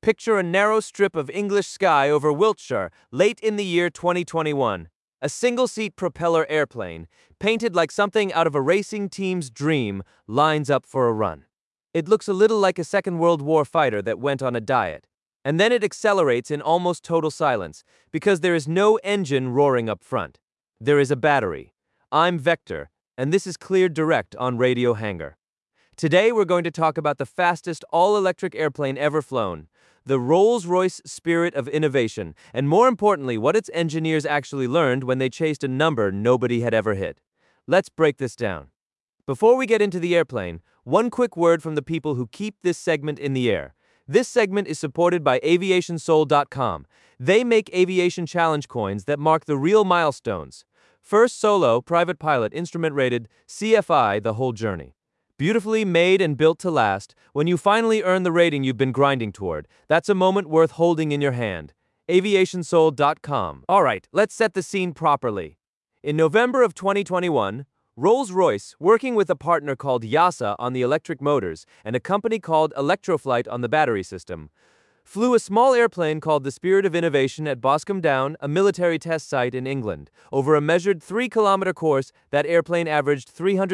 Picture a narrow strip of English sky over Wiltshire, late in the year 2021. A single-seat propeller airplane, painted like something out of a racing team's dream, lines up for a run. It looks a little like a Second World War fighter that went on a diet. And then it accelerates in almost total silence, because there is no engine roaring up front. There is a battery. I'm Vector, and this is Cleared Direct on Radio Hangar. Today we're going to talk about the fastest all-electric airplane ever flown, the Rolls-Royce Spirit of Innovation, and more importantly, what its engineers actually learned when they chased a number nobody had ever hit. Let's break this down. Before we get into the airplane, one quick word from the people who keep this segment in the air. This segment is supported by AviationSoul.com. They make aviation challenge coins that mark the real milestones. First solo, private pilot, instrument rated, CFI, the whole journey. Beautifully made and built to last, when you finally earn the rating you've been grinding toward, that's a moment worth holding in your hand. AviationSoul.com. Alright, let's set the scene properly. In November of 2021, Rolls-Royce, working with a partner called YASA on the electric motors and a company called Electroflight on the battery system, flew a small airplane called the Spirit of Innovation at Boscombe Down, a military test site in England. Over a measured 3-kilometer course, that airplane averaged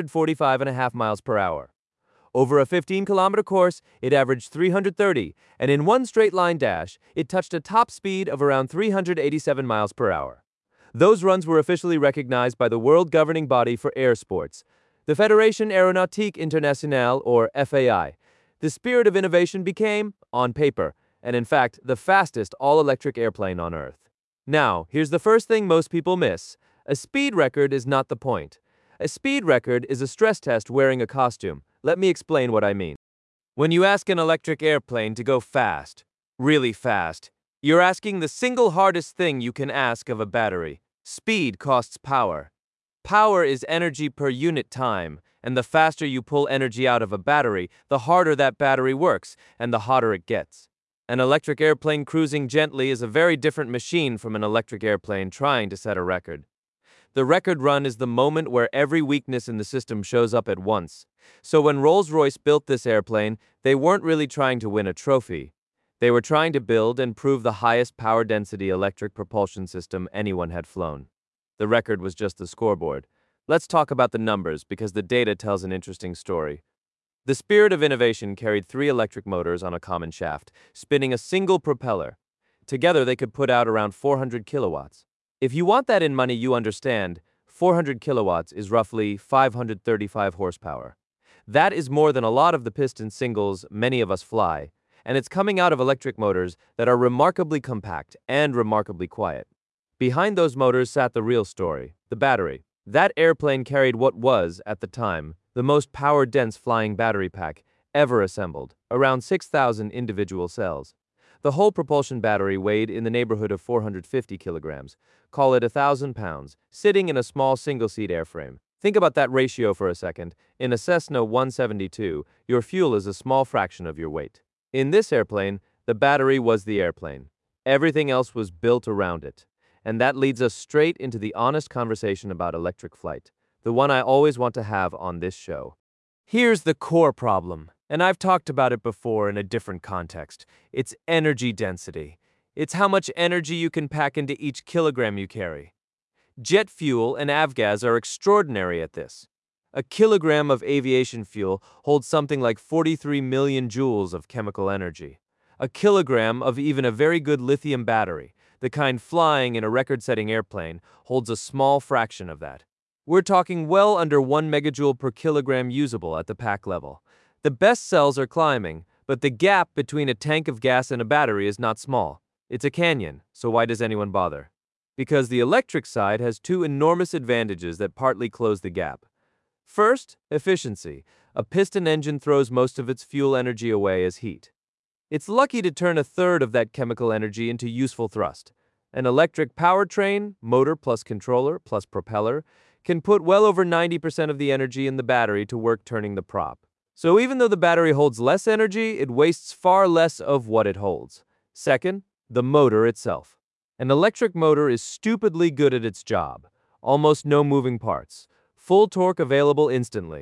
345.5 miles per hour. Over a 15-kilometer course, it averaged 330, and in one straight line dash, it touched a top speed of around 387 miles per hour. Those runs were officially recognized by the world governing body for air sports, the Fédération Aéronautique Internationale, or FAI. The Spirit of Innovation became, on paper, and in fact, the fastest all-electric airplane on Earth. Now, here's the first thing most people miss. A speed record is not the point. A speed record is a stress test wearing a costume. Let me explain what I mean. When you ask an electric airplane to go fast, really fast, you're asking the single hardest thing you can ask of a battery. Speed costs power. Power is energy per unit time, and the faster you pull energy out of a battery, the harder that battery works, and the hotter it gets. An electric airplane cruising gently is a very different machine from an electric airplane trying to set a record. The record run is the moment where every weakness in the system shows up at once. So when Rolls-Royce built this airplane, they weren't really trying to win a trophy. They were trying to build and prove the highest power density electric propulsion system anyone had flown. The record was just the scoreboard. Let's talk about the numbers because the data tells an interesting story. The Spirit of Innovation carried 3 electric motors on a common shaft, spinning a single propeller. Together, they could put out around 400 kilowatts. If you want that in money, you understand, 400 kilowatts is roughly 535 horsepower. That is more than a lot of the piston singles many of us fly, and it's coming out of electric motors that are remarkably compact and remarkably quiet. Behind those motors sat the real story, the battery. That airplane carried what was, at the time, the most power-dense flying battery pack ever assembled, around 6,000 individual cells. The whole propulsion battery weighed in the neighborhood of 450 kilograms, call it 1,000 pounds, sitting in a small single-seat airframe. Think about that ratio for a second. In a Cessna 172, your fuel is a small fraction of your weight. In this airplane, the battery was the airplane. Everything else was built around it. And that leads us straight into the honest conversation about electric flight, the one I always want to have on this show. Here's the core problem, and I've talked about it before in a different context. It's energy density. It's how much energy you can pack into each kilogram you carry. Jet fuel and avgas are extraordinary at this. A kilogram of aviation fuel holds something like 43 million joules of chemical energy. A kilogram of even a very good lithium battery, the kind flying in a record-setting airplane, holds a small fraction of that. We're talking well under 1 megajoule per kilogram usable at the pack level. The best cells are climbing, but the gap between a tank of gas and a battery is not small. It's a canyon, so why does anyone bother? Because the electric side has 2 enormous advantages that partly close the gap. First, efficiency. A piston engine throws most of its fuel energy away as heat. It's lucky to turn a third of that chemical energy into useful thrust. An electric powertrain, motor plus controller plus propeller, can put well over 90% of the energy in the battery to work turning the prop. So even though the battery holds less energy, it wastes far less of what it holds. Second, the motor itself. An electric motor is stupidly good at its job. Almost no moving parts. Full torque available instantly.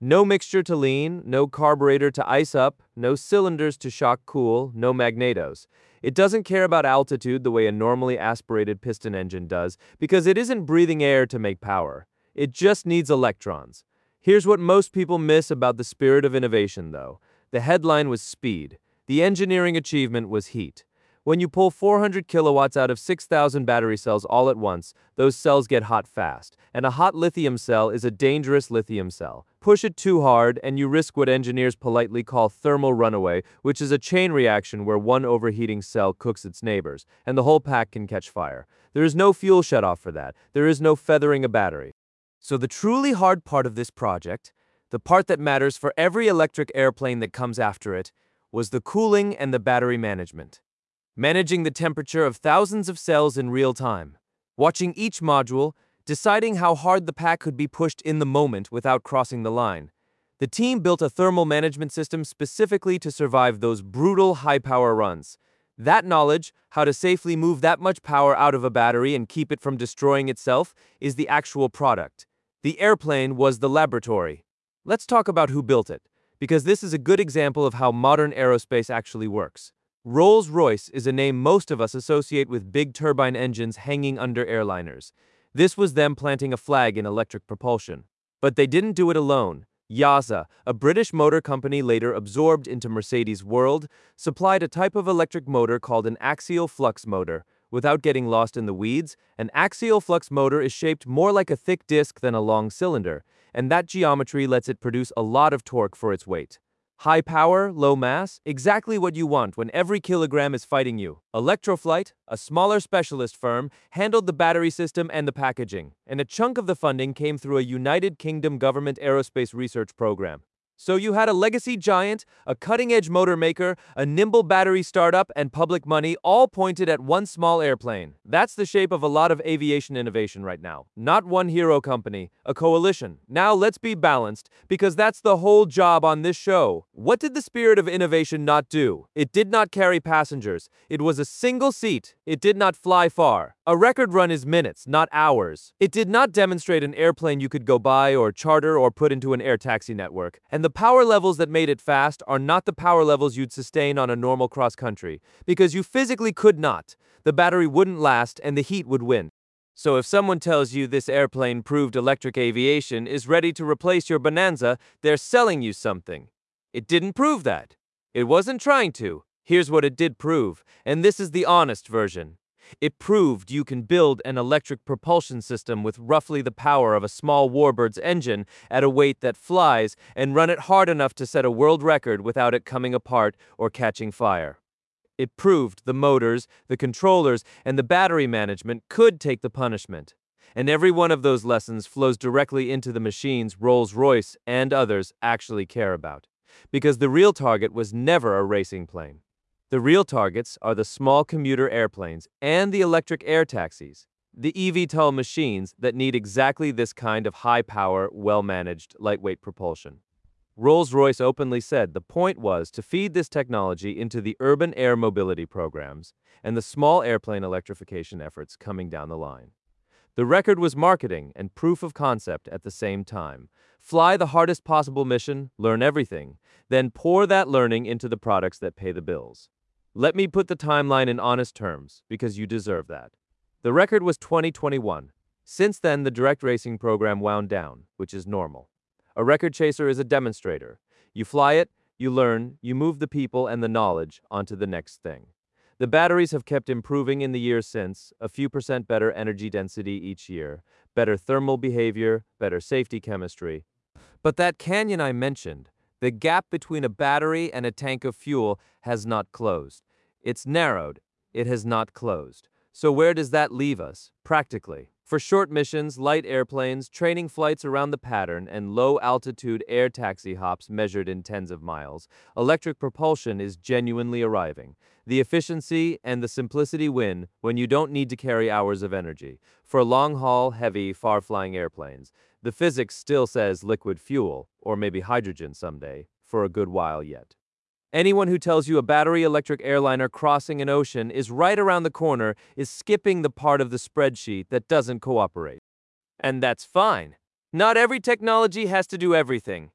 No mixture to lean, no carburetor to ice up, no cylinders to shock cool, no magnetos. It doesn't care about altitude the way a normally aspirated piston engine does, because it isn't breathing air to make power. It just needs electrons. Here's what most people miss about the spirit of innovation, though. The headline was speed. The engineering achievement was heat. When you pull 400 kilowatts out of 6,000 battery cells all at once, those cells get hot fast. And a hot lithium cell is a dangerous lithium cell. Push it too hard, and you risk what engineers politely call thermal runaway, which is a chain reaction where one overheating cell cooks its neighbors, and the whole pack can catch fire. There is no fuel shutoff for that. There is no feathering a battery. So the truly hard part of this project, the part that matters for every electric airplane that comes after it, was the cooling and the battery management. Managing the temperature of thousands of cells in real time, watching each module, deciding how hard the pack could be pushed in the moment without crossing the line. The team built a thermal management system specifically to survive those brutal high-power runs. That knowledge, how to safely move that much power out of a battery and keep it from destroying itself, is the actual product. The airplane was the laboratory. Let's talk about who built it, because this is a good example of how modern aerospace actually works. Rolls-Royce is a name most of us associate with big turbine engines hanging under airliners. This was them planting a flag in electric propulsion. But they didn't do it alone. YASA, a British motor company later absorbed into Mercedes World, supplied a type of electric motor called an axial flux motor. Without getting lost in the weeds, an axial flux motor is shaped more like a thick disc than a long cylinder, and that geometry lets it produce a lot of torque for its weight. High power, low mass, exactly what you want when every kilogram is fighting you. Electroflight, a smaller specialist firm, handled the battery system and the packaging, and a chunk of the funding came through a United Kingdom government aerospace research program. So you had a legacy giant, a cutting-edge motor maker, a nimble battery startup, and public money all pointed at one small airplane. That's the shape of a lot of aviation innovation right now. Not one hero company, a coalition. Now let's be balanced, because that's the whole job on this show. What did the spirit of innovation not do? It did not carry passengers. It was a single seat. It did not fly far. A record run is minutes, not hours. It did not demonstrate an airplane you could go buy or charter or put into an air taxi network. And the power levels that made it fast are not the power levels you'd sustain on a normal cross-country, because you physically could not. The battery wouldn't last and the heat would win. So if someone tells you this airplane proved electric aviation is ready to replace your Bonanza, they're selling you something. It didn't prove that. It wasn't trying to. Here's what it did prove, and this is the honest version. It proved you can build an electric propulsion system with roughly the power of a small Warbird's engine at a weight that flies and run it hard enough to set a world record without it coming apart or catching fire. It proved the motors, the controllers, and the battery management could take the punishment. And every one of those lessons flows directly into the machines Rolls-Royce and others actually care about. Because the real target was never a racing plane. The real targets are the small commuter airplanes and the electric air taxis, the eVTOL machines that need exactly this kind of high-power, well-managed, lightweight propulsion. Rolls-Royce openly said the point was to feed this technology into the urban air mobility programs and the small airplane electrification efforts coming down the line. The record was marketing and proof of concept at the same time. Fly the hardest possible mission, learn everything, then pour that learning into the products that pay the bills. Let me put the timeline in honest terms, because you deserve that. The record was 2021. Since then, the direct racing program wound down, which is normal. A record chaser is a demonstrator. You fly it, you learn, you move the people and the knowledge onto the next thing. The batteries have kept improving in the years since, a few percent better energy density each year, better thermal behavior, better safety chemistry. But that canyon I mentioned, the gap between a battery and a tank of fuel has not closed. It's narrowed. It has not closed. So where does that leave us, practically? For short missions, light airplanes, training flights around the pattern, and low-altitude air taxi hops measured in tens of miles, electric propulsion is genuinely arriving. The efficiency and the simplicity win when you don't need to carry hours of energy. For long-haul, heavy, far-flying airplanes, the physics still says liquid fuel, or maybe hydrogen someday, for a good while yet. Anyone who tells you a battery electric airliner crossing an ocean is right around the corner is skipping the part of the spreadsheet that doesn't cooperate. And that's fine. Not every technology has to do everything.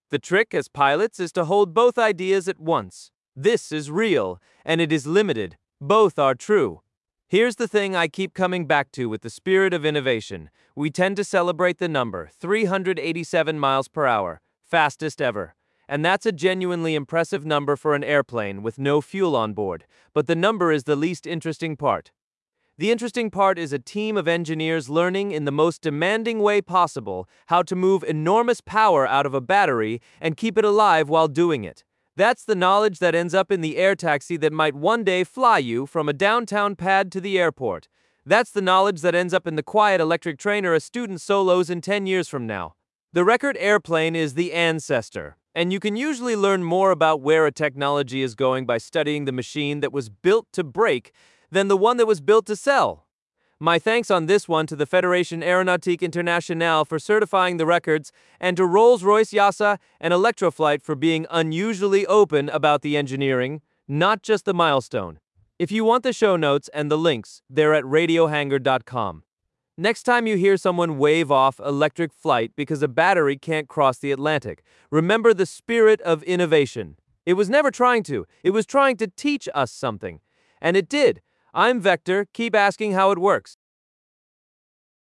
The trick as pilots is to hold both ideas at once. This is real, and it is limited. Both are true. Here's the thing I keep coming back to with the spirit of innovation. We tend to celebrate the number 387 miles per hour, fastest ever. And that's a genuinely impressive number for an airplane with no fuel on board. But the number is the least interesting part. The interesting part is a team of engineers learning in the most demanding way possible how to move enormous power out of a battery and keep it alive while doing it. That's the knowledge that ends up in the air taxi that might one day fly you from a downtown pad to the airport. That's the knowledge that ends up in the quiet electric trainer a student solos in 10 years from now. The record airplane is the ancestor, and you can usually learn more about where a technology is going by studying the machine that was built to break than the one that was built to sell. My thanks on this one to the Fédération Aéronautique Internationale for certifying the records, and to Rolls-Royce YASA and Electroflight for being unusually open about the engineering, not just the milestone. If you want the show notes and the links, they're at radiohangar.com. Next time you hear someone wave off electric flight because a battery can't cross the Atlantic, remember the spirit of innovation. It was never trying to. It was trying to teach us something. And it did. I'm Vector. Keep asking how it works.